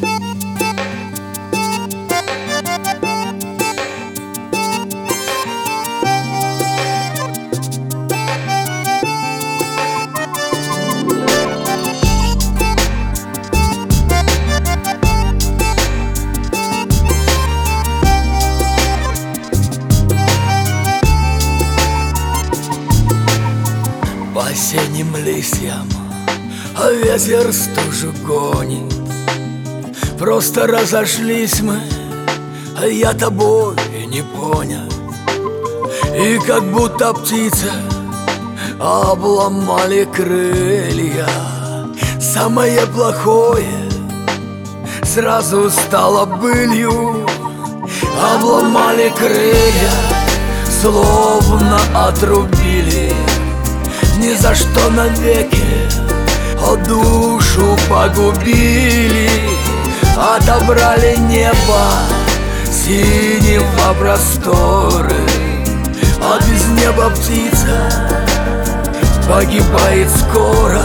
По осенним листьям ветер стужу гонит. Просто разошлись мы, а я тобой не понял. И как будто птицы обломали крылья. Самое плохое сразу стало былью. Обломали крылья, словно отрубили. Ни за что навеки, душу погубили. Отобрали небо, синего просторы. А без неба птица погибает скоро.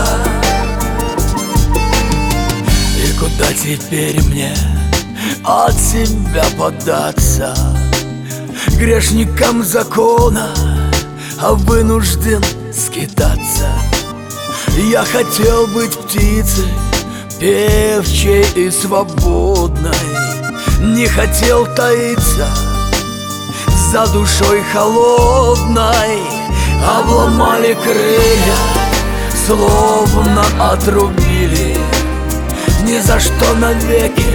И куда теперь мне от себя податься? Грешникам закона вынужден скитаться. Я хотел быть птицей, певчей и свободной. Не хотел таиться за душой холодной. Обломали крылья, словно отрубили. Ни за что навеки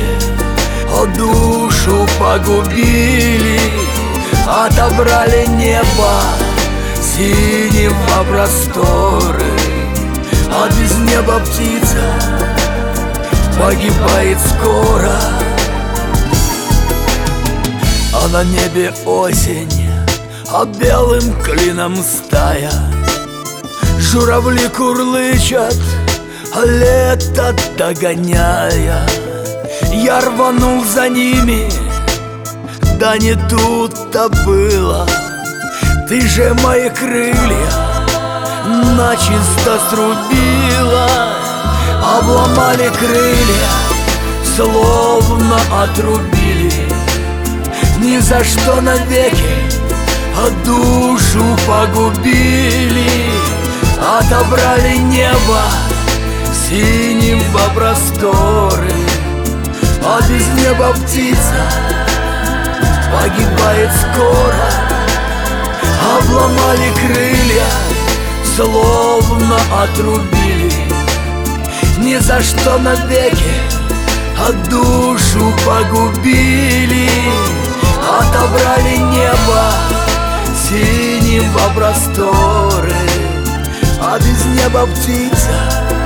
душу погубили. Отобрали небо, синего просторы. А без неба птица погибает скоро. А на небе осень, а белым клином стая. Журавли курлычат, лето догоняя. Я рванул за ними, да не тут-то было. Ты же мои крылья начисто срубила. Обломали крылья, словно отрубили. Ни за что навеки душу погубили. Отобрали небо, синего просторы. А без неба птица погибает скоро. Обломали крылья, словно отрубили. Ни за что навеки душу погубили. Отобрали небо, синего просторы. А без неба птица